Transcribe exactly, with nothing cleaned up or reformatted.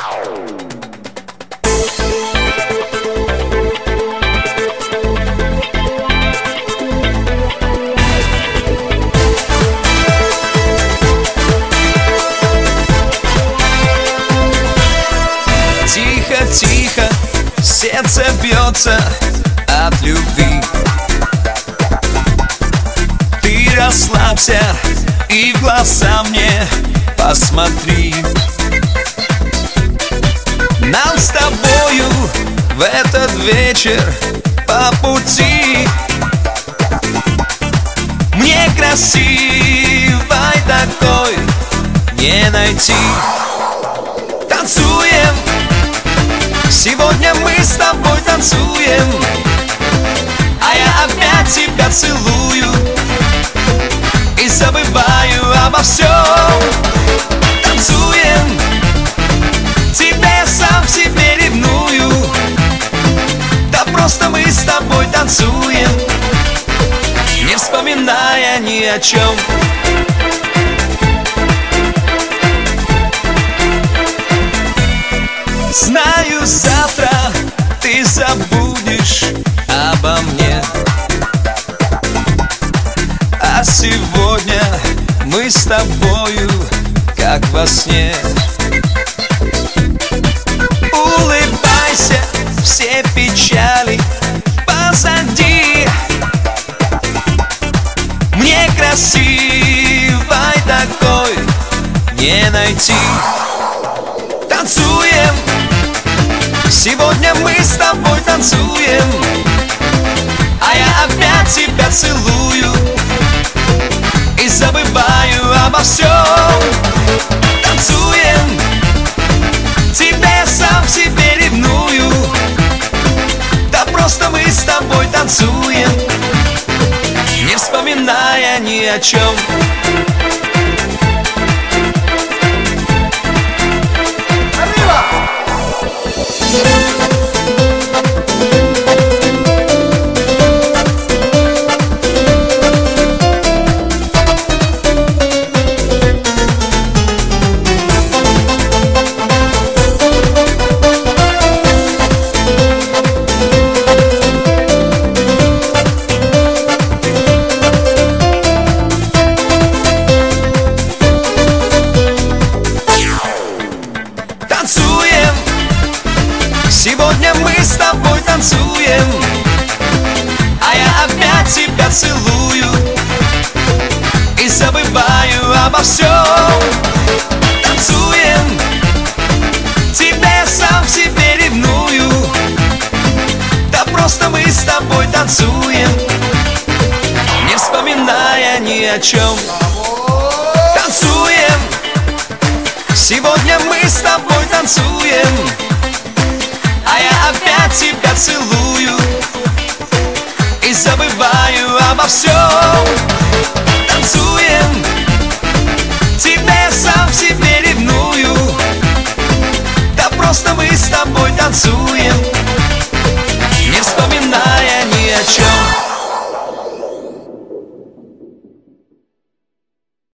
Тихо, сердце бьется от любви. Ты расслабься и в глаза мне посмотри. Нам с тобою в этот вечер по пути. Мне красивой такой не найти. Танцуем, сегодня мы с тобой танцуем, а я опять тебя целую и забываю обо всем. Танцуем, тебя я сам себе ревную, да просто мы с тобой танцуем, не вспоминая ни о чем. Знаю, завтра ты забудешь обо мне, а сегодня мы с тобою как во сне. Улыбайся, все печали позади. Мне красивой такой не найти. Танцуем, сегодня мы с тобой танцуем, а я опять тебя целую и забываю обо всем. Танцуем, тебя я сам себе ревную, да просто мы с тобой танцуем, не вспоминая ни о чем. Танцуем, сегодня мы с тобой танцуем, а я опять тебя целую и забываю обо всем. Танцуем, тебя я сам себе ревную, да просто мы с тобой танцуем, не вспоминая ни о чем. Танцуем, сегодня мы с тобой танцуем, а я опять тебя целую и забываю обо всем. Танцуем, тебя я сам себе ревную, да просто мы с тобой танцуем, не вспоминая ни о чем.